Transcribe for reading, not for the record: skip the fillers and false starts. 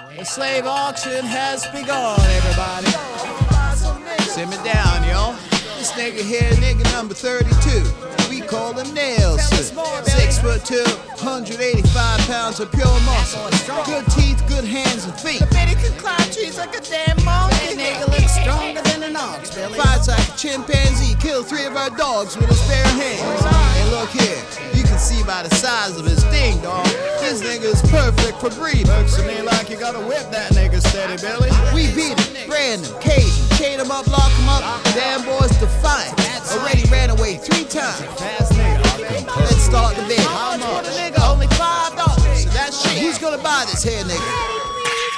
The slave auction has begun, everybody. Simmer down, y'all. This nigga here, nigga number 32. We call him Nelson. 6'2", 185 pounds of pure muscle. Good teeth, good hands and feet. But he can climb trees like a damn monkey. That nigga looks stronger than an ox, Billy. Fights like a chimpanzee, killed 3 of our dogs with his bare hands. And look here, you can see by the size of his ding dong, this nigga is perfect for breeding. Looks to me like you gotta whip that nigga steady, Billy. We beat him, brand him, cage him, chain him up, lock him up. Damn boy's defiant. Already ran away 3 times. Fast nigga. Let's start the bid. How much? Only $5. So that's shit. Who's gonna buy this here nigga?